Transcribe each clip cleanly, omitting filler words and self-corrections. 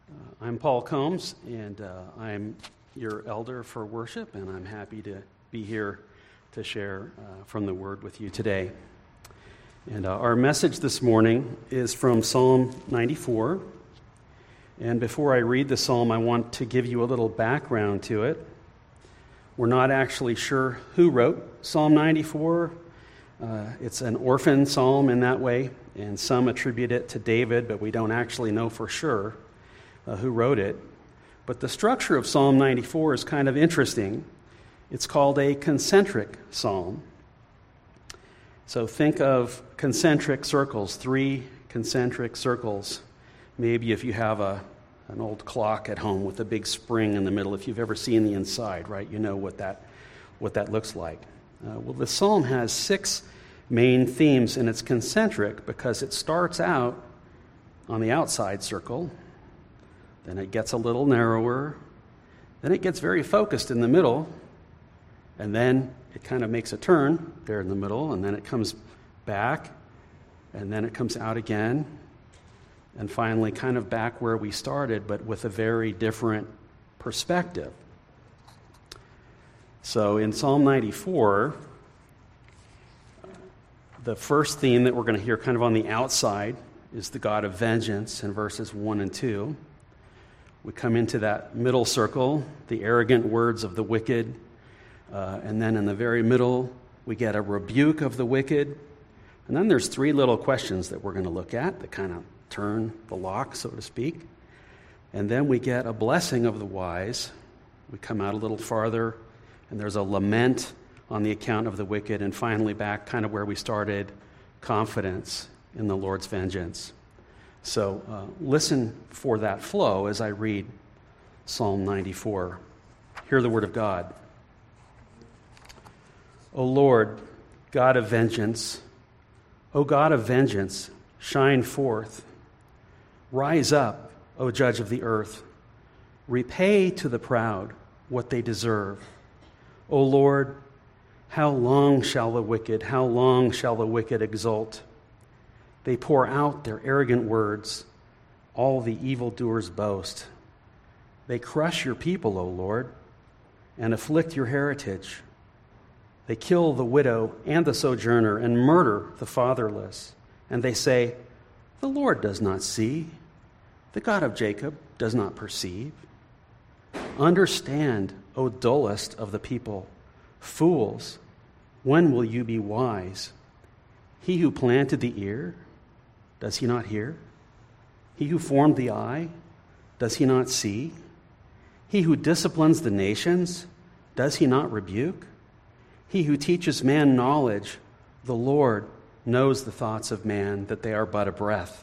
I'm Paul Combs, and I'm your elder for worship, and I'm happy to be here to share from the Word with you today. And our message this morning is from Psalm 94. And before I read the psalm, I want to give you a little background to it. We're not actually sure who wrote Psalm 94. It's an orphan psalm in that way, and some attribute it to David, but we don't actually know for sure who wrote it. But the structure of Psalm 94 is kind of interesting. It's called a concentric psalm. So think of concentric circles, 3 concentric circles. Maybe if you have an old clock at home with a big spring in the middle, if you've ever seen the inside, right, you know what that looks like. Well, the psalm has 6 main themes, and it's concentric because it starts out on the outside circle, then it gets a little narrower, then it gets very focused in the middle, and then it kind of makes a turn there in the middle, and then it comes back, and then it comes out again, and finally kind of back where we started, but with a very different perspective. So in Psalm 94, the first theme that we're going to hear kind of on the outside is the God of vengeance in verses 1 and 2. We come into that middle circle, the arrogant words of the wicked, and then in the very middle, we get a rebuke of the wicked. And then there's 3 little questions that we're going to look at that kind of turn the lock, so to speak. And then we get a blessing of the wise. We come out a little farther, and there's a lament on the account of the wicked, and finally back kind of where we started, confidence in the Lord's vengeance. So listen for that flow as I read Psalm 94. Hear the word of God. O Lord, God of vengeance, O God of vengeance, shine forth. Rise up, O Judge of the earth. Repay to the proud what they deserve. O Lord, how long shall the wicked exult? They pour out their arrogant words. All the evildoers boast. They crush your people, O Lord, and afflict your heritage. They kill the widow and the sojourner and murder the fatherless. And they say, the Lord does not see. The God of Jacob does not perceive. Understand, O dullest of the people. Fools, when will you be wise? He who planted the ear, does he not hear? He who formed the eye, does he not see? He who disciplines the nations, does he not rebuke? He who teaches man knowledge, the Lord knows the thoughts of man, that they are but a breath.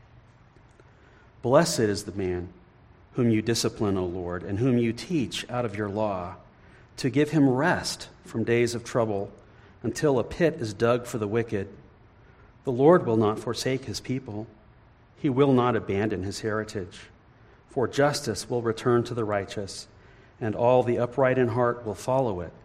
Blessed is the man whom you discipline, O Lord, and whom you teach out of your law, to give him rest from days of trouble, until a pit is dug for the wicked. The Lord will not forsake his people. He will not abandon his heritage. For justice will return to the righteous, and all the upright in heart will follow it.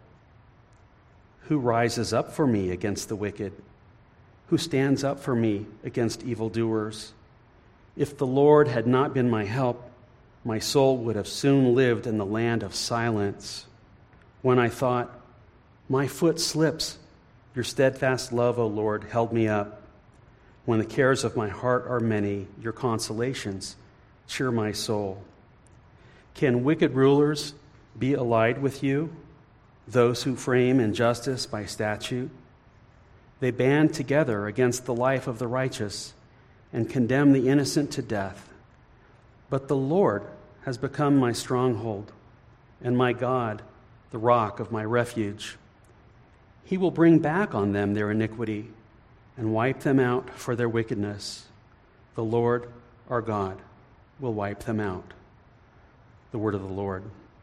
Who rises up for me against the wicked? Who stands up for me against evildoers? If the Lord had not been my help, my soul would have soon lived in the land of silence. When I thought, my foot slips, your steadfast love, O Lord, held me up. When the cares of my heart are many, your consolations cheer my soul. Can wicked rulers be allied with you, those who frame injustice by statute? They band together against the life of the righteous and condemn the innocent to death. But the Lord has become my stronghold, and my God, the rock of my refuge. He will bring back on them their iniquity and wipe them out for their wickedness. The Lord, our God, will wipe them out. The word of the Lord.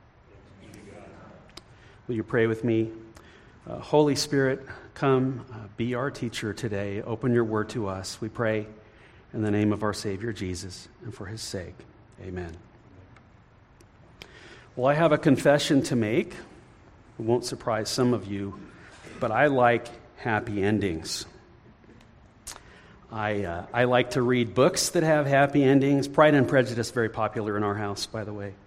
Will you pray with me? Holy Spirit, come, be our teacher today. Open your word to us, we pray, in the name of our Savior Jesus, and for his sake. Amen. Well, I have a confession to make. It won't surprise some of you, but I like happy endings. I like to read books that have happy endings. Pride and Prejudice, very popular in our house, by the way.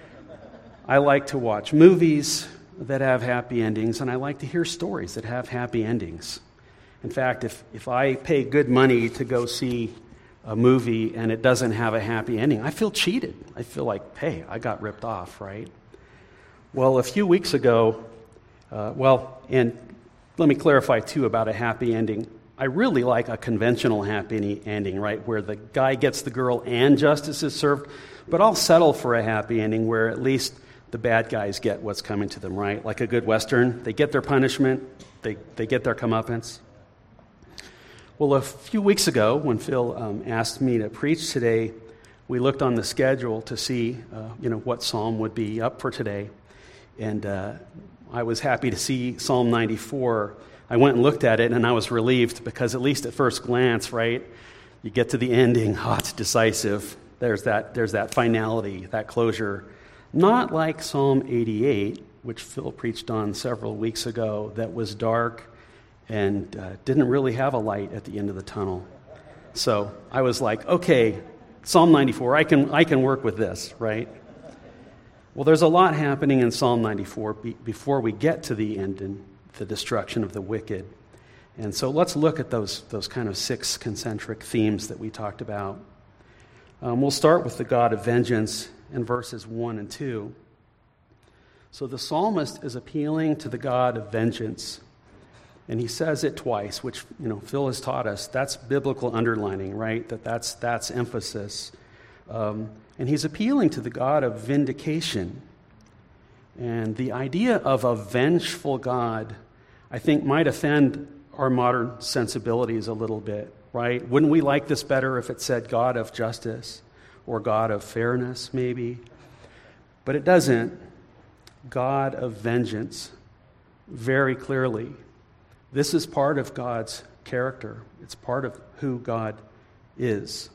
I like to watch movies that have happy endings, and I like to hear stories that have happy endings. In fact, if I pay good money to go see a movie and it doesn't have a happy ending, I feel cheated. I feel like, hey, I got ripped off, right? Well, a few weeks ago, and let me clarify, too, about a happy ending. I really like a conventional happy ending, right, where the guy gets the girl and justice is served, but I'll settle for a happy ending where at least the bad guys get what's coming to them, right? Like a good Western. They get their punishment. They get their comeuppance. Well, a few weeks ago, when Phil asked me to preach today, we looked on the schedule to see, what psalm would be up for today. And I was happy to see Psalm 94. I went and looked at it, and I was relieved because at least at first glance, right, you get to the ending, it's decisive. There's that finality, that closure. Not like Psalm 88, which Phil preached on several weeks ago, that was dark and didn't really have a light at the end of the tunnel. So I was like, okay, Psalm 94, I can work with this, right? Well, there's a lot happening in Psalm 94 before we get to the end and the destruction of the wicked. And so let's look at those kind of 6 concentric themes that we talked about. We'll start with the God of vengeance in verses 1 and 2. So the psalmist is appealing to the God of vengeance. And he says it twice, which, Phil has taught us. That's biblical underlining, right? That's emphasis. And he's appealing to the God of vindication. And the idea of a vengeful God, I think, might offend our modern sensibilities a little bit, right? Wouldn't we like this better if it said God of justice or God of fairness, maybe? But it doesn't. God of vengeance, very clearly. This is part of God's character. It's part of who God is.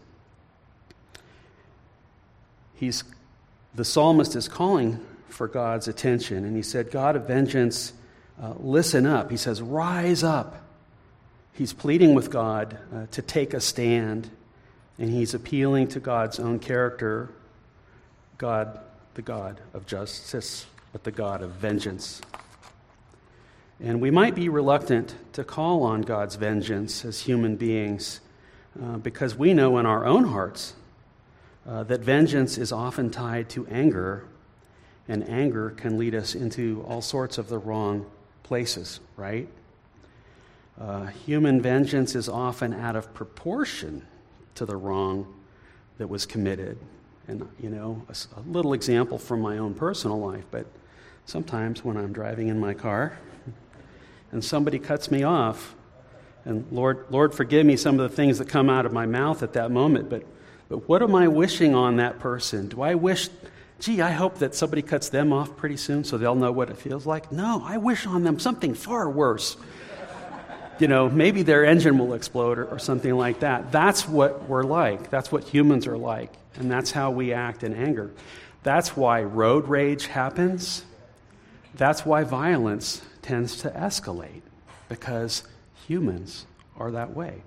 The psalmist is calling for God's attention, and he said, God of vengeance, listen up. He says, rise up. He's pleading with God to take a stand, and he's appealing to God's own character, God, the God of justice, but the God of vengeance. And we might be reluctant to call on God's vengeance as human beings because we know in our own hearts that vengeance is often tied to anger, and anger can lead us into all sorts of the wrong places, right? Human vengeance is often out of proportion to the wrong that was committed. And, a little example from my own personal life, but sometimes when I'm driving in my car and somebody cuts me off, and Lord, forgive me some of the things that come out of my mouth at that moment, but what am I wishing on that person? Do I wish, I hope that somebody cuts them off pretty soon so they'll know what it feels like? No, I wish on them something far worse. Maybe their engine will explode or something like that. That's what we're like. That's what humans are like. And that's how we act in anger. That's why road rage happens. That's why violence tends to escalate, because humans are that way.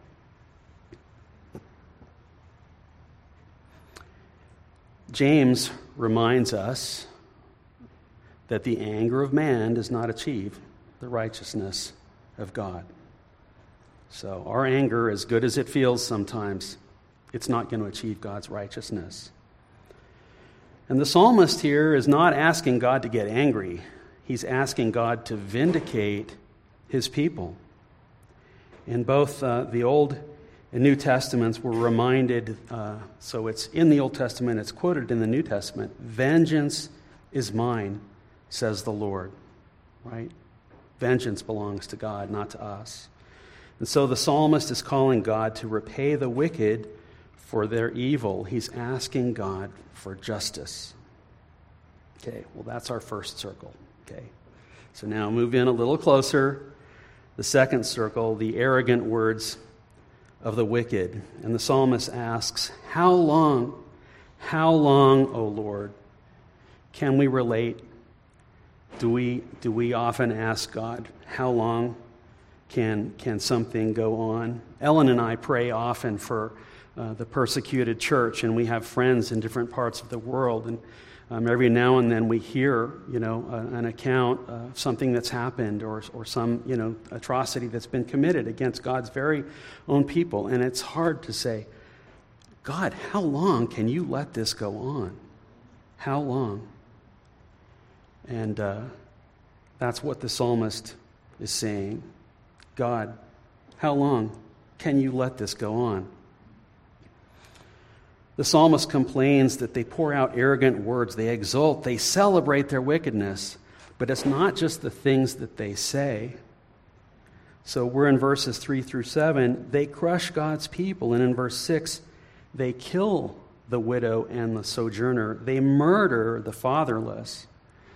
James reminds us that the anger of man does not achieve the righteousness of God. So our anger, as good as it feels sometimes, it's not going to achieve God's righteousness. And the psalmist here is not asking God to get angry. He's asking God to vindicate his people. In both the Old and New Testaments, we're reminded, so it's in the Old Testament, it's quoted in the New Testament, vengeance is mine, says the Lord, right? Vengeance belongs to God, not to us. And so the psalmist is calling God to repay the wicked for their evil. He's asking God for justice. Okay, well, that's our first circle. Okay, so now move in a little closer. The second circle, the arrogant words of the wicked. And the psalmist asks, how long, O Lord, can we relate? Do we often ask God, how long? can something go on. Ellen and I pray often for the persecuted church, and we have friends in different parts of the world, and every now and then we hear, an account of something that's happened or some, atrocity that's been committed against God's very own people. And it's hard to say, God, how long can you let this go on? How long? And that's what the psalmist is saying. God, how long can you let this go on? The psalmist complains that they pour out arrogant words, they exult, they celebrate their wickedness, but it's not just the things that they say. So we're in verses 3 through 7, they crush God's people, and in verse 6, they kill the widow and the sojourner, they murder the fatherless.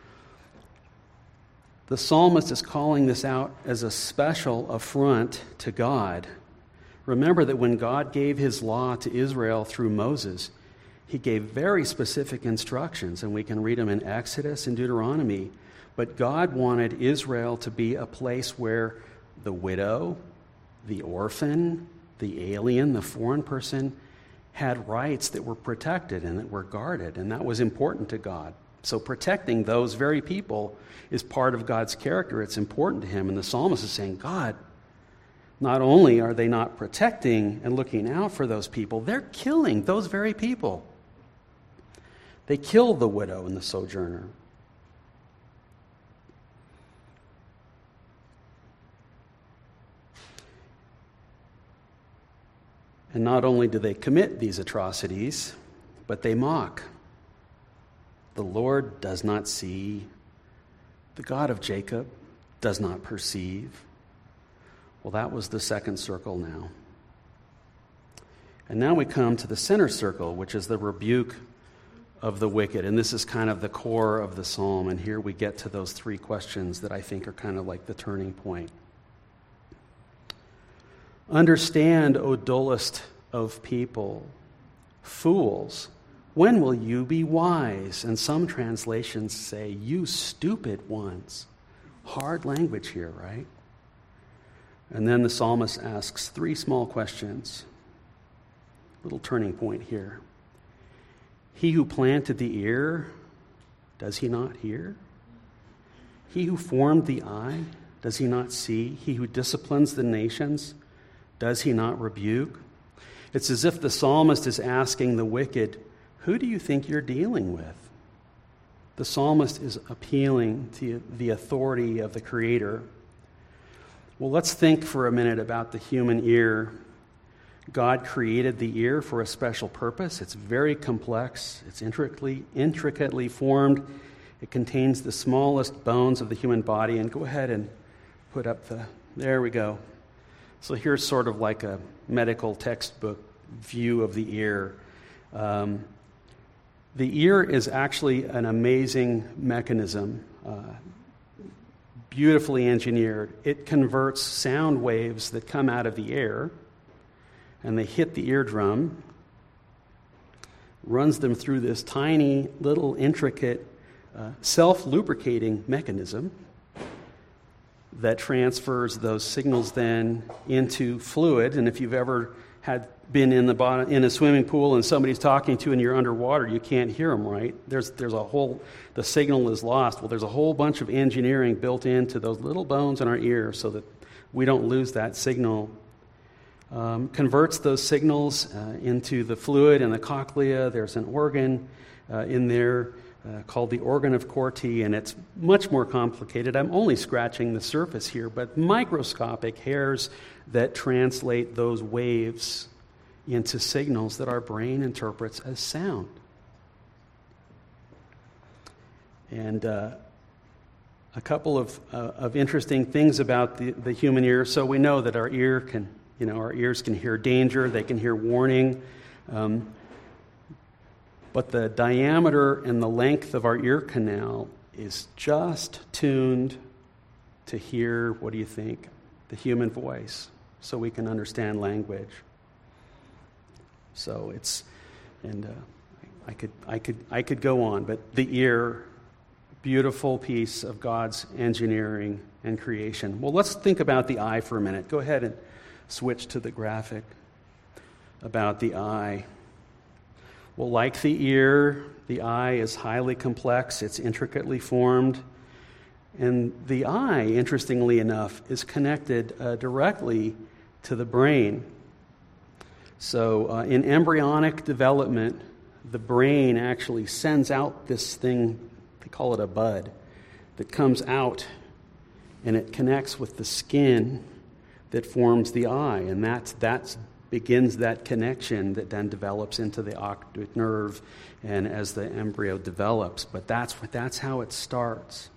The psalmist is calling this out as a special affront to God. Remember that when God gave his law to Israel through Moses, he gave very specific instructions, and we can read them in Exodus and Deuteronomy. But God wanted Israel to be a place where the widow, the orphan, the alien, the foreign person had rights that were protected and that were guarded, and that was important to God. So protecting those very people is part of God's character. It's important to him. And the psalmist is saying, God, not only are they not protecting and looking out for those people, they're killing those very people. They kill the widow and the sojourner. And not only do they commit these atrocities, but they mock. The Lord does not see. The God of Jacob does not perceive. Well, that was the second circle now. And now we come to the center circle, which is the rebuke of the wicked. And this is kind of the core of the psalm. And here we get to those three questions that I think are kind of like the turning point. Understand, O dullest of people, fools, when will you be wise? And some translations say, you stupid ones. Hard language here, right? And then the psalmist asks three small questions. Little turning point here. He who planted the ear, does he not hear? He who formed the eye, does he not see? He who disciplines the nations, does he not rebuke? It's as if the psalmist is asking the wicked, who do you think you're dealing with? The psalmist is appealing to the authority of the Creator. Well, let's think for a minute about the human ear. God created the ear for a special purpose. It's very complex. It's intricately formed. It contains the smallest bones of the human body. And go ahead and put up there we go. So here's sort of like a medical textbook view of the ear. The ear is actually an amazing mechanism, beautifully engineered. It converts sound waves that come out of the air, and they hit the eardrum, runs them through this tiny, little, intricate, self-lubricating mechanism that transfers those signals then into fluid. And if you've ever been in a swimming pool and somebody's talking to you and you're underwater, you can't hear them, right? The signal is lost. Well, there's a whole bunch of engineering built into those little bones in our ear so that we don't lose that signal. Converts those signals into the fluid and the cochlea. There's an organ in there called the organ of Corti, and it's much more complicated. I'm only scratching the surface here, but microscopic hairs that translate those waves into signals that our brain interprets as sound. And a couple of interesting things about the human ear. So we know that our ears can hear danger, they can hear warning. But the diameter and the length of our ear canal is just tuned to hear, what do you think? The human voice, so we can understand language. So I could go on, but the ear, beautiful piece of God's engineering and creation. Well, let's think about the eye for a minute. Go ahead and switch to the graphic about the eye. Well, like the ear, the eye is highly complex. It's intricately formed. And the eye, interestingly enough, is connected directly to the brain. So in embryonic development, the brain actually sends out this thing, they call it a bud, that comes out and it connects with the skin that forms the eye. And that begins that connection that then develops into the optic nerve and as the embryo develops. But that's how it starts.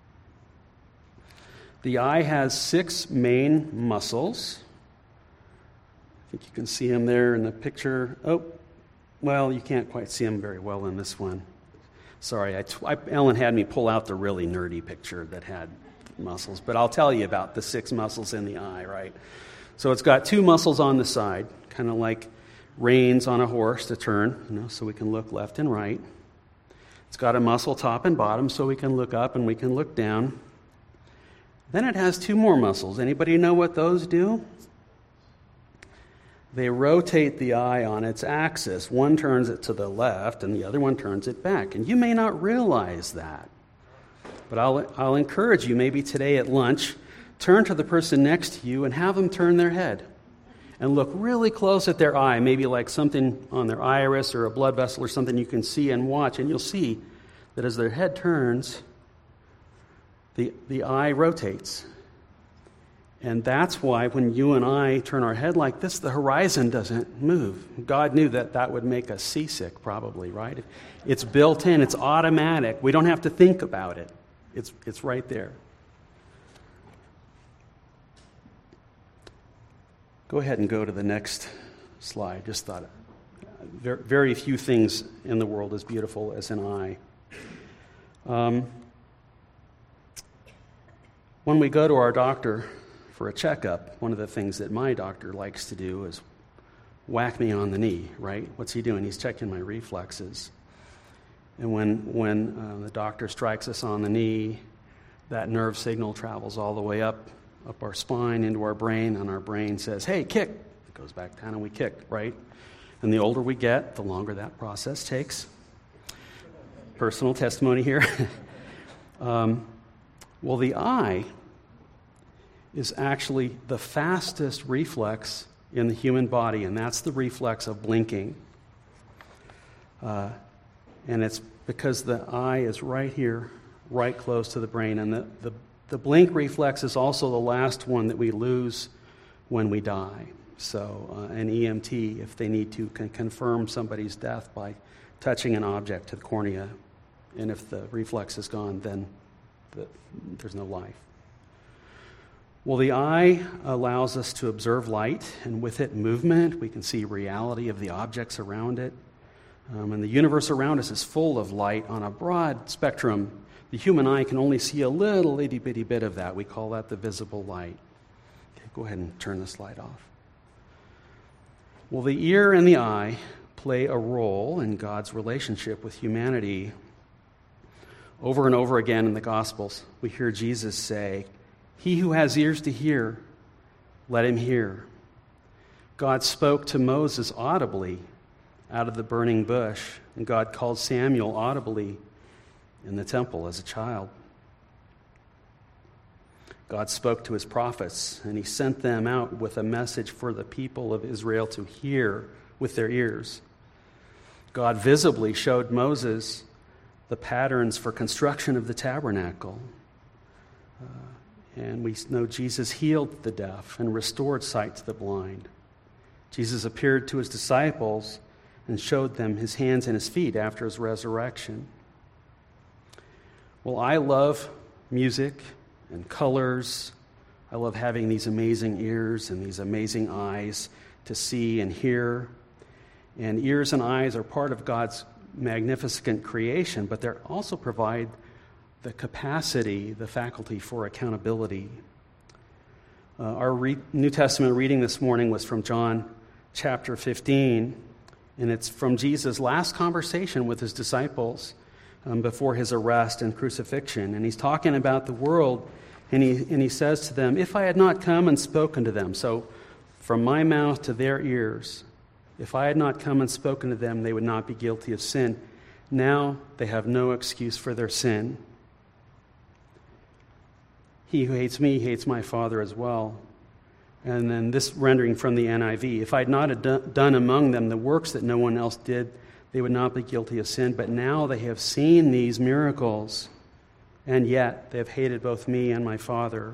The eye has 6 main muscles. I think you can see them there in the picture. Oh, well, you can't quite see them very well in this one. Sorry, Ellen had me pull out the really nerdy picture that had muscles, but I'll tell you about the 6 muscles in the eye, right? So it's got 2 muscles on the side, kind of like reins on a horse to turn, so we can look left and right. It's got a muscle top and bottom, so we can look up and we can look down. Then it has 2 more muscles. Anybody know what those do? They rotate the eye on its axis. One turns it to the left and the other one turns it back. And you may not realize that. But I'll encourage you, maybe today at lunch, turn to the person next to you and have them turn their head. And look really close at their eye, maybe like something on their iris or a blood vessel or something you can see and watch. And you'll see that as their head turns, the eye rotates. And that's why when you and I turn our head like this, the horizon doesn't move. God knew that would make us seasick probably, right? It's built in. It's automatic. We don't have to think about it. It's right there. Go ahead and go to the next slide. Just thought very few things in the world as beautiful as an eye. When we go to our doctor for a checkup, one of the things that my doctor likes to do is whack me on the knee, right? What's he doing? He's checking my reflexes. And when the doctor strikes us on the knee, that nerve signal travels all the way up our spine into our brain, and our brain says, hey, kick. It goes back down and we kick, right? And the older we get, the longer that process takes. Personal testimony here. Well, the eye is actually the fastest reflex in the human body, and that's the reflex of blinking. And it's because the eye is right here, right close to the brain. And the blink reflex is also the last one that we lose when we die. So an EMT, if they need to, can confirm somebody's death by touching an object to the cornea. And if the reflex is gone, then there's no life. Well, the eye allows us to observe light, and with it movement. We can see reality of the objects around it. And the universe around us is full of light on a broad spectrum. The human eye can only see a little itty-bitty bit of that. We call that the visible light. Okay, go ahead and turn the slide off. Well, the ear and the eye play a role in God's relationship with humanity. Over and over again in the Gospels, we hear Jesus say, "He who has ears to hear, let him hear." God spoke to Moses audibly out of the burning bush, and God called Samuel audibly in the temple as a child. God spoke to his prophets, and he sent them out with a message for the people of Israel to hear with their ears. God visibly showed Moses the patterns for construction of the tabernacle. And we know Jesus healed the deaf and restored sight to the blind. Jesus appeared to his disciples and showed them his hands and his feet after his resurrection. Well, I love music and colors. I love having these amazing ears and these amazing eyes to see and hear. And ears and eyes are part of God's magnificent creation, but they also provide the capacity, the faculty for accountability. Our New Testament reading this morning was from John chapter 15, and it's from Jesus' last conversation with his disciples before his arrest and crucifixion. And he's talking about the world, and he says to them, if I had not come and spoken to them, so from my mouth to their ears, if I had not come and spoken to them, they would not be guilty of sin. Now they have no excuse for their sin. He who hates me hates my Father as well. And then this rendering from the NIV, if I had not done among them the works that no one else did, they would not be guilty of sin. But now they have seen these miracles, and yet they have hated both me and my Father.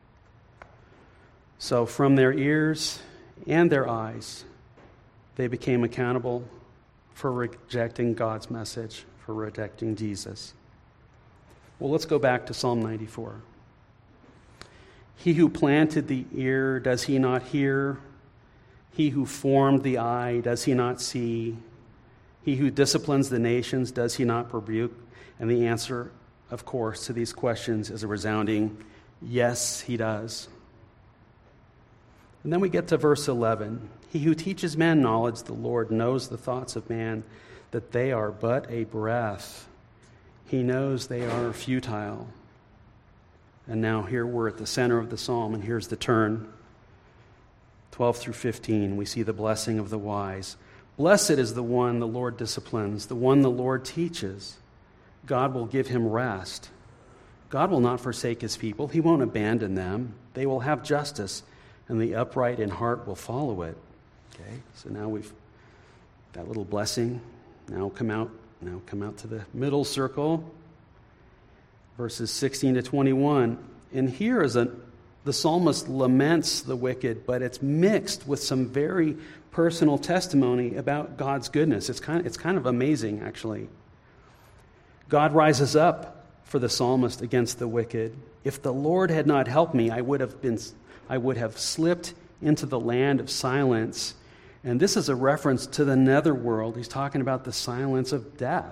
So from their ears and their eyes, they became accountable for rejecting God's message, for rejecting Jesus. Well, let's go back to Psalm 94. He who planted the ear, does he not hear? He who formed the eye, does he not see? He who disciplines the nations, does he not rebuke? And the answer, of course, to these questions is a resounding yes, he does. And then we get to verse 11. He who teaches man knowledge, the Lord knows the thoughts of man, that they are but a breath. He knows they are futile. And now here we're at the center of the psalm, and here's the turn. 12 through 15, we see the blessing of the wise. Blessed is the one the Lord disciplines, the one the Lord teaches. God will give him rest. God will not forsake his people. He won't abandon them. They will have justice, and the upright in heart will follow it. Okay, so now we've that little blessing. Now come out to the middle circle. Verses 16 to 21. And here is the psalmist laments the wicked, but it's mixed with some very personal testimony about God's goodness. It's kind of amazing, actually. God rises up for the psalmist against the wicked. If the Lord had not helped me, I would have slipped into the land of silence. And this is a reference to the netherworld. He's talking about the silence of death.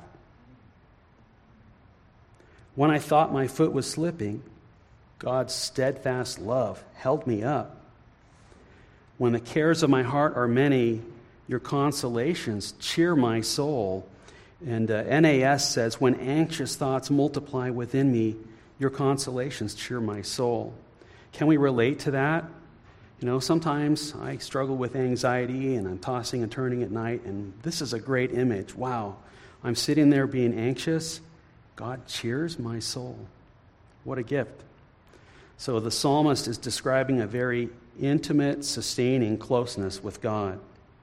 When I thought my foot was slipping, God's steadfast love held me up. When the cares of my heart are many, your consolations cheer my soul. And NAS says, when anxious thoughts multiply within me, your consolations cheer my soul. Can we relate to that? You know, sometimes I struggle with anxiety and I'm tossing and turning at night, and this is a great image. Wow, I'm sitting there being anxious. God cheers my soul. What a gift. So the psalmist is describing a very intimate, sustaining closeness with God.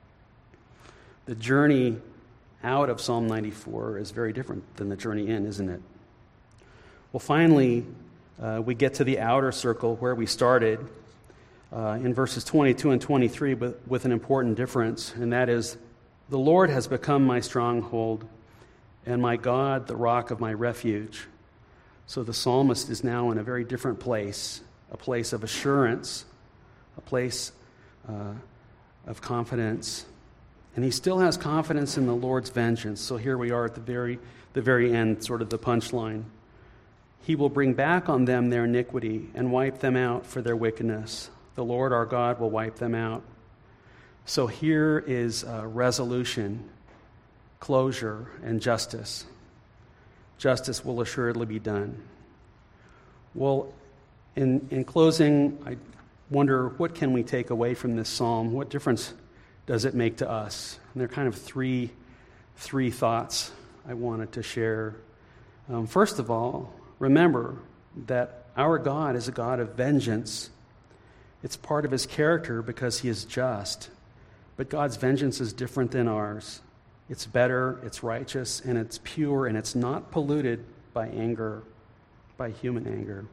The journey out of Psalm 94 is very different than the journey in, isn't it? Well, finally, we get to the outer circle where we started in verses 22 and 23, but with an important difference, and that is, the Lord has become my stronghold, and my God, the rock of my refuge. So the psalmist is now in a very different place, a place of assurance, a place of confidence. And he still has confidence in the Lord's vengeance. So here we are at the very end, sort of the punchline. He will bring back on them their iniquity and wipe them out for their wickedness. The Lord our God will wipe them out. So here is resolution, closure, and justice. Justice will assuredly be done. Well, in closing, I wonder, what can we take away from this psalm? What difference does it make to us? And there are kind of three thoughts I wanted to share. First of all, remember that our God is a God of vengeance. It's part of his character because he is just. But God's vengeance is different than ours. It's better, it's righteous, and it's pure, and it's not polluted by anger, by human anger.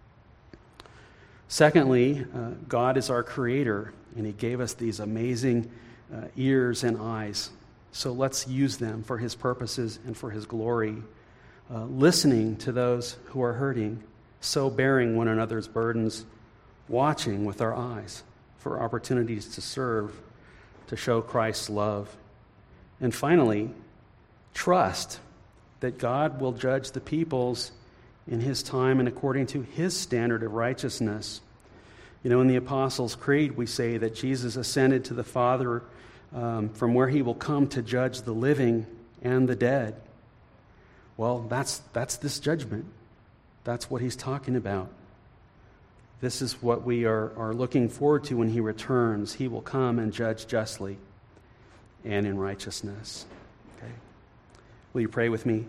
Secondly, God is our creator, and he gave us these amazing ears and eyes. So let's use them for his purposes and for his glory. Listening to those who are hurting, so bearing one another's burdens, watching with our eyes for opportunities to serve, to show Christ's love. And finally, trust that God will judge the peoples in his time and according to his standard of righteousness. You know, in the Apostles' Creed, we say that Jesus ascended to the Father from where he will come to judge the living and the dead. Well, that's this judgment. That's what he's talking about. This is what we are looking forward to when he returns. He will come and judge justly and in righteousness. Okay. Will you pray with me?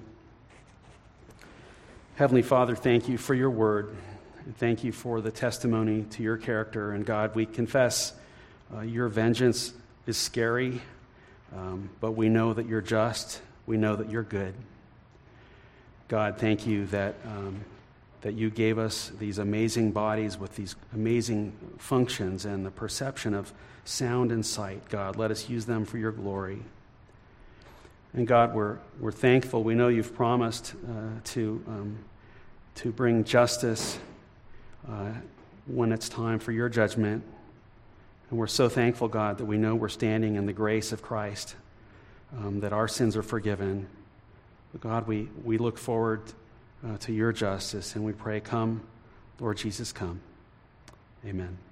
Heavenly Father, thank you for your word. And thank you for the testimony to your character. And God, we confess your vengeance is scary, but we know that you're just. We know that you're good. God, thank you that you gave us these amazing bodies with these amazing functions and the perception of sound and sight. God, let us use them for your glory. And God, we're thankful. We know you've promised to bring justice when it's time for your judgment. And we're so thankful, God, that we know we're standing in the grace of Christ, that our sins are forgiven. But God, we look forward to your justice, and we pray, come, Lord Jesus, come. Amen.